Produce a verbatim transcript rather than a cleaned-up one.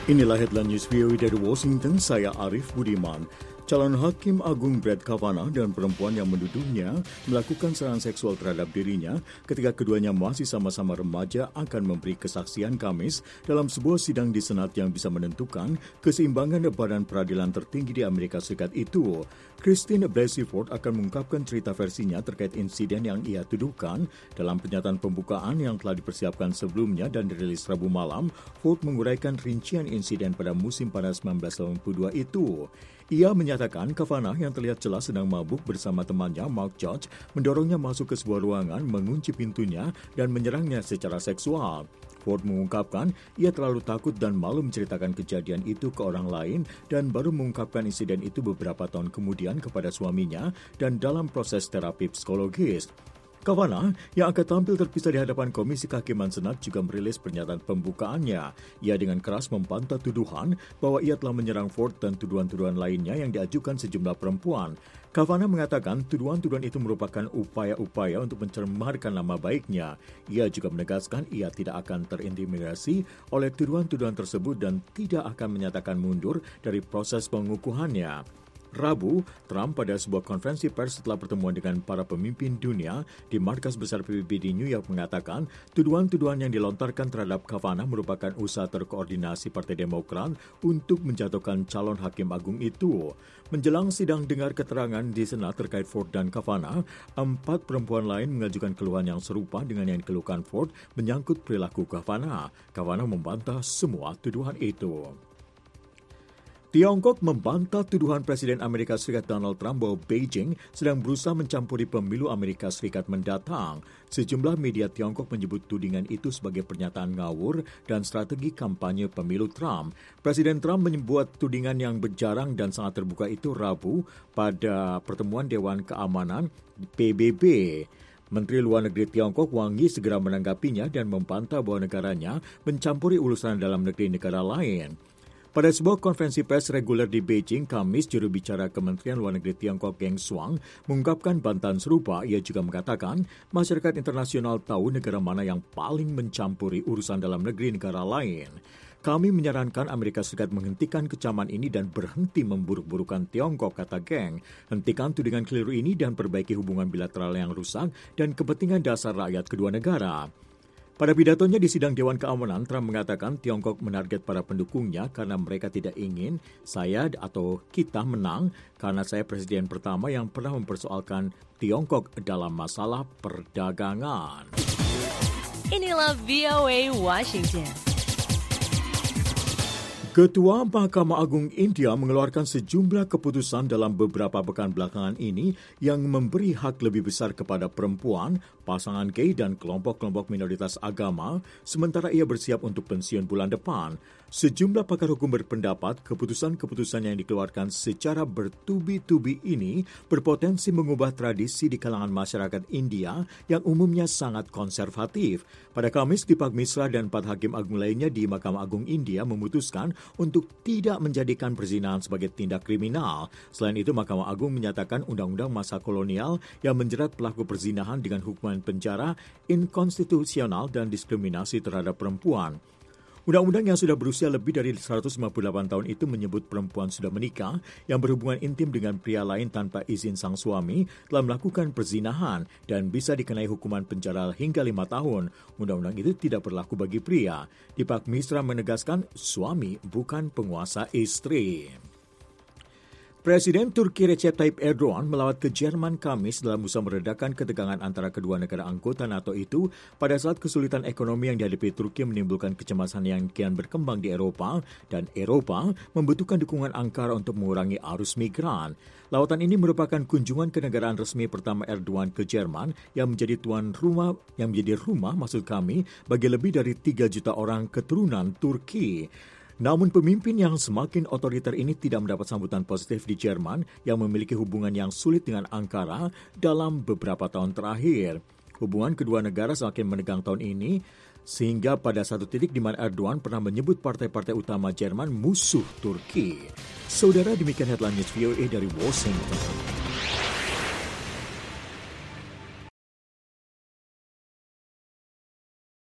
Inilah headline news V O A dari Washington, saya Arif Budiman. Calon Hakim Agung Brett Kavanaugh dan perempuan yang menuduhnya melakukan serangan seksual terhadap dirinya ketika keduanya masih sama-sama remaja akan memberi kesaksian Kamis dalam sebuah sidang di Senat yang bisa menentukan keseimbangan badan peradilan tertinggi di Amerika Serikat itu. Christine Blasey Ford akan mengungkapkan cerita versinya terkait insiden yang ia tuduhkan. Dalam pernyataan pembukaan yang telah dipersiapkan sebelumnya dan dirilis Rabu malam, Ford menguraikan rincian insiden pada musim panas sembilan belas delapan puluh dua itu. Ia menyatakan Kavanaugh yang terlihat jelas sedang mabuk bersama temannya Mark Judge mendorongnya masuk ke sebuah ruangan, mengunci pintunya dan menyerangnya secara seksual. Ford mengungkapkan ia terlalu takut dan malu menceritakan kejadian itu ke orang lain dan baru mengungkapkan insiden itu beberapa tahun kemudian kepada suaminya dan dalam proses terapi psikologis. Kavanaugh yang akan tampil terpisah di hadapan Komisi Kehakiman Senat juga merilis pernyataan pembukaannya. Ia dengan keras membantah tuduhan bahwa ia telah menyerang Ford dan tuduhan-tuduhan lainnya yang diajukan sejumlah perempuan. Kavanaugh mengatakan tuduhan-tuduhan itu merupakan upaya-upaya untuk mencemarkan nama baiknya. Ia juga menegaskan ia tidak akan terintimidasi oleh tuduhan-tuduhan tersebut dan tidak akan menyatakan mundur dari proses pengukuhannya. Rabu, Trump pada sebuah konferensi pers setelah pertemuan dengan para pemimpin dunia di markas besar P B B di New York mengatakan tuduhan-tuduhan yang dilontarkan terhadap Kavanaugh merupakan usaha terkoordinasi Partai Demokrat untuk menjatuhkan calon hakim agung itu. Menjelang sidang dengar keterangan di Senat terkait Ford dan Kavanaugh, empat perempuan lain mengajukan keluhan yang serupa dengan yang dikeluhkan Ford menyangkut perilaku Kavanaugh. Kavanaugh membantah semua tuduhan itu. Tiongkok membantah tuduhan Presiden Amerika Serikat Donald Trump bahwa Beijing sedang berusaha mencampuri pemilu Amerika Serikat mendatang. Sejumlah media Tiongkok menyebut tudingan itu sebagai pernyataan ngawur dan strategi kampanye pemilu Trump. Presiden Trump menyebut tudingan yang berjarang dan sangat terbuka itu Rabu pada pertemuan Dewan Keamanan P B B. Menteri Luar Negeri Tiongkok Wang Yi segera menanggapinya dan membantah bahwa negaranya mencampuri urusan dalam negeri negara lain. Pada sebuah konferensi pers reguler di Beijing, Kamis, juru bicara Kementerian Luar Negeri Tiongkok Geng Shuang mengungkapkan bantahan serupa. Ia juga mengatakan masyarakat internasional tahu negara mana yang paling mencampuri urusan dalam negeri negara lain. Kami menyarankan Amerika Serikat menghentikan kecaman ini dan berhenti memburuk-burukan Tiongkok, kata Geng. Hentikan tudingan keliru ini dan perbaiki hubungan bilateral yang rusak dan kepentingan dasar rakyat kedua negara. Pada pidatonya di sidang Dewan Keamanan, Trump mengatakan Tiongkok menarget para pendukungnya karena mereka tidak ingin saya atau kita menang karena saya presiden pertama yang pernah mempersoalkan Tiongkok dalam masalah perdagangan. Inilah V O A Washington. Ketua Mahkamah Agung India mengeluarkan sejumlah keputusan dalam beberapa pekan belakangan ini yang memberi hak lebih besar kepada perempuan, pasangan gay dan kelompok-kelompok minoritas agama, sementara ia bersiap untuk pensiun bulan depan. Sejumlah pakar hukum berpendapat keputusan-keputusan yang dikeluarkan secara bertubi-tubi ini berpotensi mengubah tradisi di kalangan masyarakat India yang umumnya sangat konservatif. Pada Kamis, Deepak Misra dan empat hakim agung lainnya di Mahkamah Agung India memutuskan untuk tidak menjadikan perzinahan sebagai tindak kriminal. Selain itu, Mahkamah Agung menyatakan undang-undang masa kolonial yang menjerat pelaku perzinahan dengan hukuman penjara inkonstitusional dan diskriminasi terhadap perempuan. Undang-undang yang sudah berusia lebih dari seratus lima puluh delapan tahun itu menyebut perempuan sudah menikah yang berhubungan intim dengan pria lain tanpa izin sang suami telah melakukan perzinahan dan bisa dikenai hukuman penjara hingga lima tahun. Undang-undang itu tidak berlaku bagi pria. Deepak Misra menegaskan suami bukan penguasa istri. Presiden Turki Recep Tayyip Erdogan melawat ke Jerman Kamis dalam usaha meredakan ketegangan antara kedua negara anggota NATO itu pada saat kesulitan ekonomi yang dihadapi Turki menimbulkan kecemasan yang kian berkembang di Eropa dan Eropa membutuhkan dukungan Ankara untuk mengurangi arus migran. Lawatan ini merupakan kunjungan kenegaraan resmi pertama Erdogan ke Jerman yang menjadi tuan rumah yang menjadi rumah maksud kami bagi lebih dari tiga juta orang keturunan Turki. Namun pemimpin yang semakin otoriter ini tidak mendapat sambutan positif di Jerman yang memiliki hubungan yang sulit dengan Ankara dalam beberapa tahun terakhir. Hubungan kedua negara semakin menegang tahun ini sehingga pada satu titik di mana Erdogan pernah menyebut partai-partai utama Jerman musuh Turki. Saudara, demikian headline news V O A dari Washington.